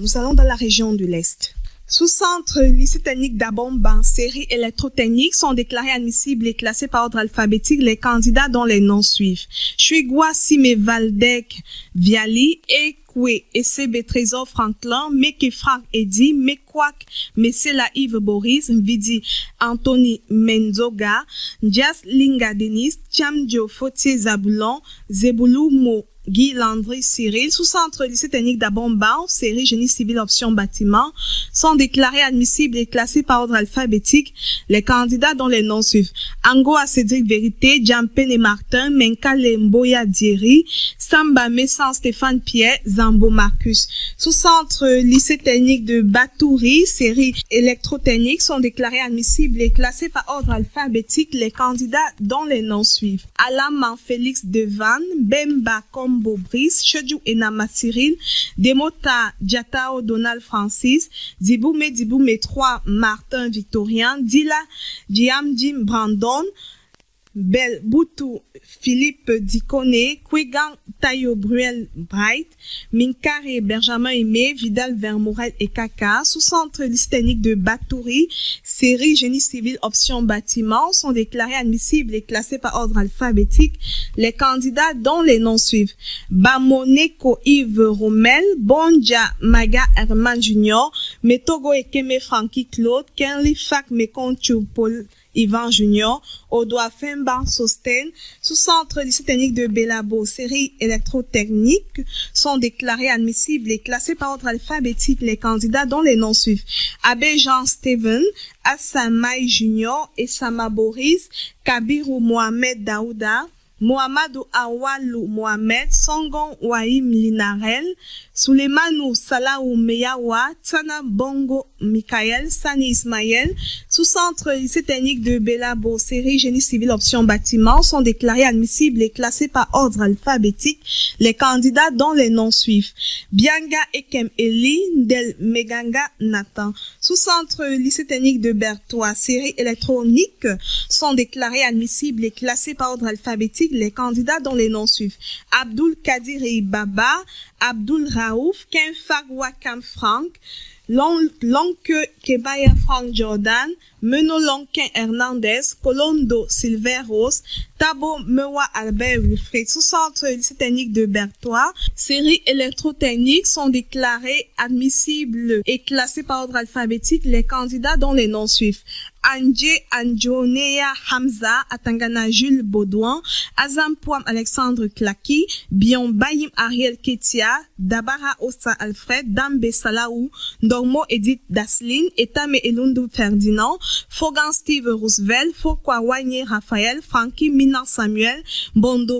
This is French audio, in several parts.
Nous allons dans la région de l'Est. Sous-centre lycée technique d'Abomban, série électrotechnique sont déclarés admissibles et classés par ordre alphabétique les candidats dont les noms suivent. Chuigua Sime Valdec Viali et Kwe ECB Trésor Franklin, Meke Frank Eddy, Mekwak Mesela Yves Boris, Vidi Anthony Menzoga, Jas Linga Denis, Chamdio Fotier Zabulon, Zeboulou Mo Guy Landry Cyril, sous-centre lycée technique d'Abomban, série génie civil option bâtiment, sont déclarés admissibles et classés par ordre alphabétique les candidats dont les noms suivent. Angoa Cédric Vérité, Jampene Martin, Menkale Mboya Dieri, Samba Messan Stéphane Pierre, Zambo Marcus. Sous-centre lycée technique de Batouri, série électrotechnique, sont déclarés admissibles et classés par ordre alphabétique les candidats dont les noms suivent. Alaman Félix Devan, Bemba Combo Brice, Chedjou Enama Cyril, Demota Diatao Donald Francis, Diboume 3 Martin Victorien, Dila Diam Jim Brandon, Bel Boutou Philippe Dicone, Kwegang Tayo Bruel Bright, Minkare Benjamin Aimé, Vidal Vermorel et Kaka, sous-centre lycée technique de Batouri, série génie civil option bâtiment, sont déclarés admissibles et classés par ordre alphabétique les candidats dont les noms suivent. Bamoneko Yves Rommel, Bonja Maga Herman Junior, Metogo Ekeme Frankie Claude, Kenli Fak Mekonchu Paul Ivan Junior, Odoa Femban Sosten, sous-centre lycée technique de Belabo, série électrotechnique, sont déclarés admissibles et classés par ordre alphabétique les candidats dont les noms suivent. Abbé Jean Steven, Assamay Junior, Essama Boris, Kabiru Mohamed Daouda, Mohamedou Awalou Mohamed, Songon Waim Linarel, Soulemanou Salaou Meyawa, Tsana Bongo Mikael, Sani Ismaël, sous-centre lycée technique de Belabo, série génie civil option bâtiment, sont déclarés admissibles et classés par ordre alphabétique les candidats dont les noms suivent. Bianga Ekem Eli, Del Meganga Nathan, sous-centre lycée technique de Bertois, série électronique, sont déclarés admissibles et classés par ordre alphabétique les candidats dont les noms suivent. Abdul Kadiri Baba, Abdul Raouf, Ken Fagwa Kam Frank, Lonke Kebaya Frank Jordan, Meno Lonken Hernandez, Colondo Silveros, Tabo Mewa Albert Wilfried, sous-centre lycée technique de Bertois, série électrotechnique, sont déclarés admissibles et classés par ordre alphabétique les candidats dont les noms suivent. Anje Anjonea Hamza, Atangana Jules Baudouin, Azam Pouam Alexandre Klaki, Bion Bayim Ariel Ketia, Dabara Ossa Alfred, Dambe Salaou, Dormo Edith Daslin, Etame Elundu Ferdinand, Fogan Steve Roosevelt, Fokwa Wanye Raphaël, Frankie Minan Samuel, Bondo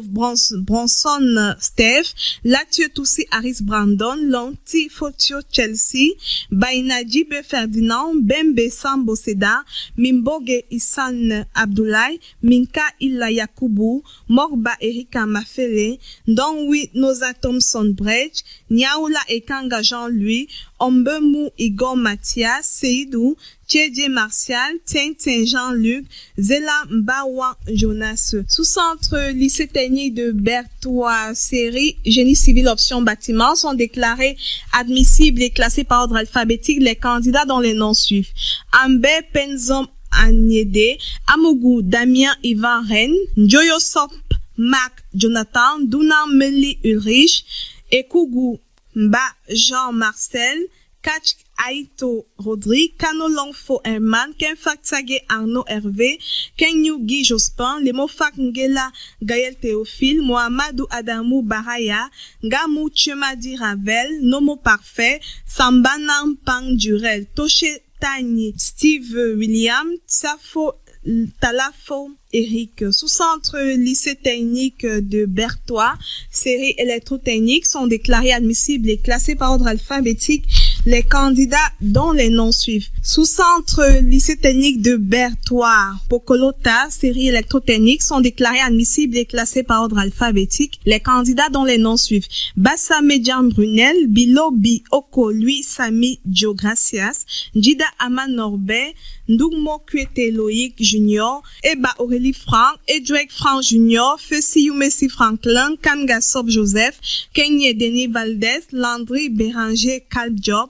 Bronson Steve, Lathieu Toussi Aris Brandon, Lonti Fotio Chelsea, Baina Jibe Ferdinand, Bembe Sambo Seda, Mimboge Issan Abdoulaye, Minka Illa Yakubu, Morba Erika Mafele, Donwi Noza Thompson Bridge, Niaoula Ekanga Jean-Louis, Ombemou Igor Mathias, Seydou, Tchédje Martial, Tintin Jean-Luc, Zela Mbawan Jonas. Sous-centre lycée technique de Bertois, série génie civil option bâtiment, sont déclarés admissibles et classés par ordre alphabétique les candidats dont les noms suivent. Ambe Penzom Agnede, Amougou Damien Ivan Ren, Njoyo Sop Mac Jonathan, Dunan Meli Ulrich, Ekougou Mba Jean-Marcel, Kach Aito Rodrigue, Kano Longfo Herman, Ken Faktsage Arnaud Hervé, Kenyu Guy Jospin, Lemofak Ngela Gaël Théophile, Mohamedou Adamou Baraya, Gamou Chemadi Ravel, Nomo Parfait, Sambanam Pang Durel, Toche Tani, Steve William, Tsafo Talafo Eric. Sous-centre lycée technique de Bertois, série électrotechnique, sont déclarés admissibles et classés par ordre alphabétique les candidats dont les noms suivent. Sous-centre lycée technique de Bertois, Pokolota, série électrotechnique, sont déclarés admissibles et classés par ordre alphabétique les candidats dont les noms suivent. Bassa Median Brunel, Bilo Bi Oko Lui Sami Joe Gracias, Njida Aman Norbert, Ndugmo Kuete Loïc Junior, Eba Aurélie Franck, Edwek Franck Junior, Fessi Youmessi Franklin, Kanga Sob Joseph, Kenye Denis Valdez, Landry Béranger Kalbjob,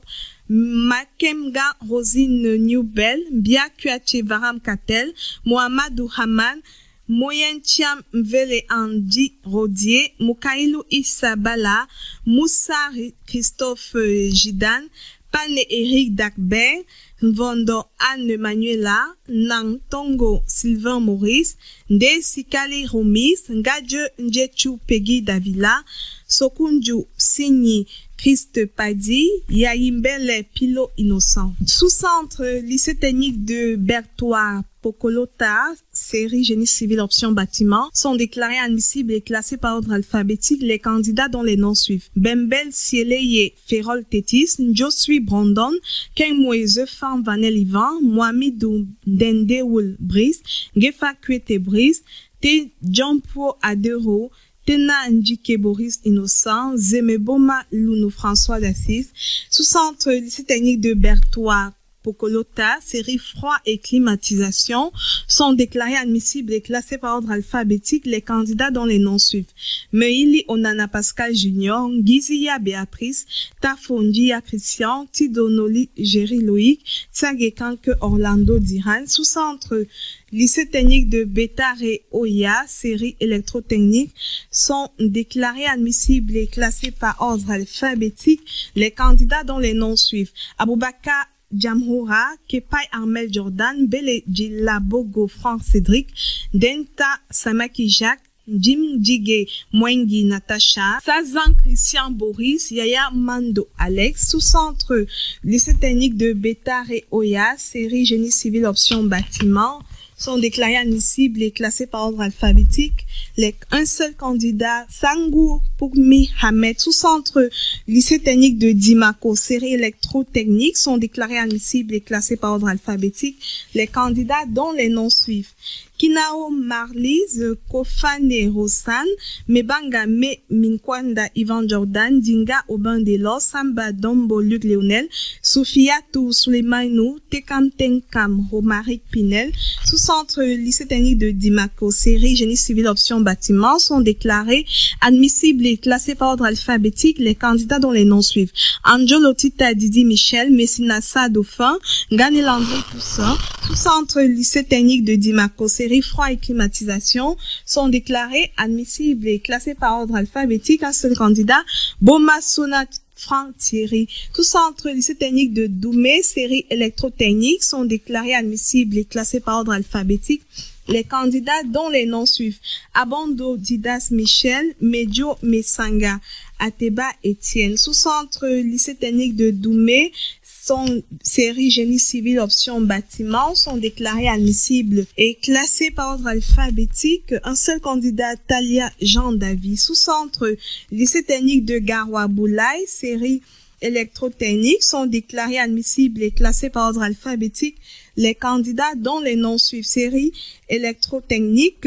Makemga Rosine Newbel, Bia Kuache Varam Katel, Mohamedou Haman, Moyenchiam Mvele Andi Rodier, Mukailou Issa Bala, Moussa Christophe Jidan, Pane Eric Dakber, Vondo Anne Manuela, Nang Tongo Sylvain Maurice, Nde Sikali Romis, Ngadje Njechu Peggy Davila, Sokunju Signy Christ Padi, Yahimbele Pilo Innocent. Sous-centre lycée technique de Bertois Pokolota, série génie civil option bâtiment, sont déclarés admissibles et classés par ordre alphabétique les candidats dont les noms suivent. Bembel Sieleye Ferrol Tétis, Josui Brandon, Ken Moise Fan Vanel Ivan, Mohamedou Dendeoul Brice, Gefa Kwete Brice, Te Jampo Adero, Tena Ndjike Boris Innocent, Zemeboma Lounou François d'Assis, sous-centre lycée technique de Bertois Pokolota, série froid et climatisation, sont déclarés admissibles et classés par ordre alphabétique les candidats dont les noms suivent. Meili Onana Pascal Junior, Gizia Béatrice, Tafondia Christian, Tidonoli Géry Loïc, Tsagekanke Orlando Diran, sous-centre lycée technique de Betare Oya, série électrotechnique, sont déclarés admissibles et classés par ordre alphabétique les candidats dont les noms suivent. Aboubaka Jamhoura, Kepai Armel Jordan, Bele Djilabogo Franck Cédric, Denta Samaki Jacques, Jim Djige Mwengi Natacha, Sazan Christian Boris, Yaya Mando Alex, sous-centre lycée technique de Betare Oya, série génie civil option bâtiment, sont déclarés admissibles et classés par ordre alphabétique. Un seul candidat, Sangou Pougmi Hamed, sous-centre lycée technique de Dimako, série électrotechnique, sont déclarés admissibles et classés par ordre alphabétique. Les candidats dont les noms suivent. Kinao Marlise, Kofane Rosan, Mebanga Me Minkwanda Ivan Jordan, Dinga Obandelo, Samba Dombo Luc Léonel, Sophia Tou Souleymainou, Tekam Tenkam Romaric Pinel, sous-centre lycée technique de Dimako, série génie civil option bâtiment, sont déclarés admissibles et classés par ordre alphabétique les candidats dont les noms suivent. Angelo Tita Didi Michel, Messinassa Dauphin, Ganelandro Poussin, sous-centre lycée technique de Dimako, série froid et climatisation, sont déclarés admissibles et classés par ordre alphabétique. Un seul candidat, Boma Sonat Franck Thierry. Sous-centre lycée technique de Doumé, série électrotechnique, sont déclarés admissibles et classés par ordre alphabétique. Les candidats dont les noms suivent. Abando Didas Michel, Medjo Mesanga, Ateba Etienne. Sous-centre lycée technique de Doumé, sont série génie civil option bâtiment, sont déclarés admissibles et classés par ordre alphabétique. Un seul candidat, Talia Jean Davy. Sous-centre lycée technique de Garoua Boulaye, série électrotechnique, sont déclarés admissibles et classés par ordre alphabétique. Les candidats dont les noms suivent. Série électrotechnique,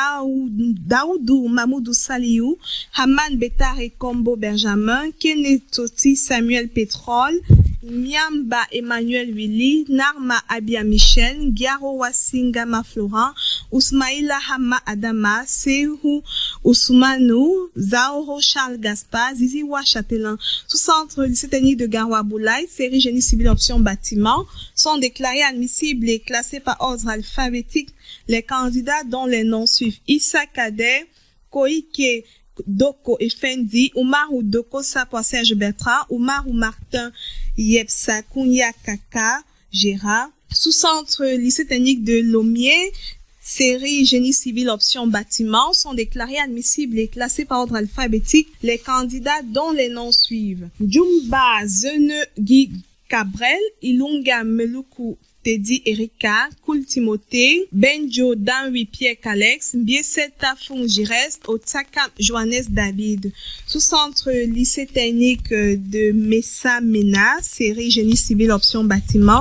Daoudou Mamoudou Saliou, Haman Betare Combo Benjamin, Kenetoti Samuel Pétrole, Miamba Emmanuel Willy, Narma Abia Michel, Giaro Wasingama Florent, Ousmaïla Hama Adama, Sehu Ousmanu, Zaoro Charles Gaspard, Ziziwa Châtelain. Sous-centre lycée technique de Garoua Boulaye, série génie civil option bâtiment, sont déclarés admissibles et classés par ordre alphabétique les candidats dont les noms suivent. Issa Kader, Koike Doko Effendi, Oumarou Doko Sapo Serge Bertrand, Oumarou Martin Yepsa Kounia Kaka Gérard. Sous-centre lycée technique de Lomier, série génie civil option bâtiment, sont déclarés admissibles et classés par ordre alphabétique les candidats dont les noms suivent. Djumba Zene Guy Cabrel, Ilunga Meluku Teddy Erika, Koul Timothée, Benjo Danwi Pierre Calex, Bieseta Fung Gires, Otsaka Johannes David. Sous-centre lycée technique de Messa Mena, série génie civil option bâtiment,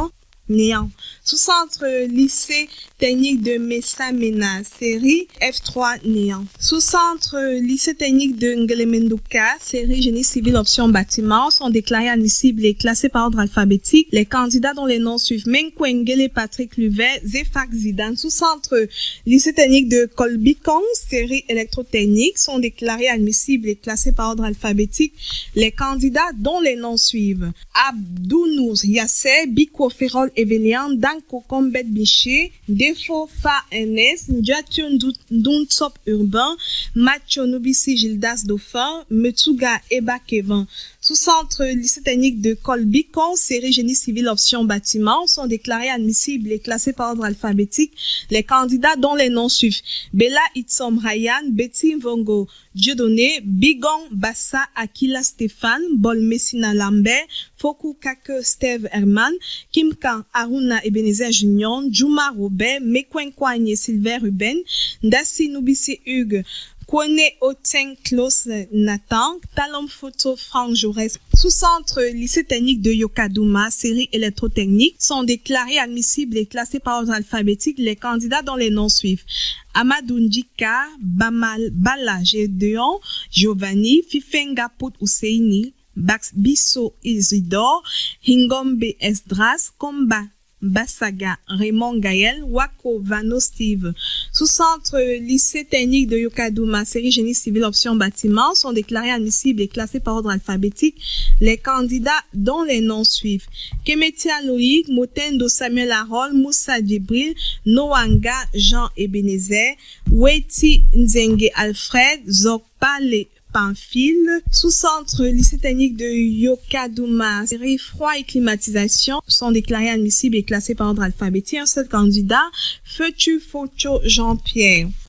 néant. Sous-centre lycée technique de Messamena, série F3 néant. Sous-centre lycée technique de Ngelemenduka, série génie civil option bâtiment sont déclarés admissibles et classés par ordre alphabétique. Les candidats dont les noms suivent Menkwengele Patrick Luvet, Zefak Zidane. Sous-centre lycée technique de Kolbikong, série électrotechnique sont déclarés admissibles et classés par ordre alphabétique. Les candidats dont les noms suivent Abdounour Yassé, Biko Ferrol Evelian, Danko Kombet Biché, Defo Fa Ernest, Ndiatun Duntop Urbain, Macho Nubisi Gildas Dauphin, Metsuga Eba Kevin. Sous-centre lycée technique de Kolbikon, série génie civil option bâtiment sont déclarés admissibles et classés par ordre alphabétique. Les candidats dont les noms suivent Bella Itsom Ryan, Betty Vongo Dieudonné, Bigon Bassa Akila Stéphane, Bol Messina Lambert, Foku Kake Steve Herman, Kim Kan Aruna Ebenezer Junior, Juma Robert, Mekwenkwanye Silver Ruben, Ndassi Nubisi Hugues, Kwone Oteng Klaus Nathan, Talom Photo Franck Jaurès. Sous-centre lycée technique de Yokadouma, série électrotechnique, sont déclarés admissibles et classés par ordre alphabétique. Les candidats dont les noms suivent Amadou Ndjika, Bamal Bala Gedeon, Giovanni, Fifenga Pout Ousseini, Bax Bisso Isidore, Hingombe Esdras, Komba Bassaga, Raymond Gaël, Wako Vano Steve. Sous-centre lycée technique de Yokadouma, série génie civil option bâtiment sont déclarés admissibles et classés par ordre alphabétique. Les candidats dont les noms suivent Kemetia Loïc, Motendo Samuel Harol, Moussa Djibril, Noanga Jean Ebenezer, Weti Nzenge Alfred, Zokpale Pamphile. Sous-centre lycée technique de Yokadouma, série froid et climatisation sont déclarés admissibles et classés par ordre alphabétique. Un seul candidat, Feutu Focho Jean-Pierre.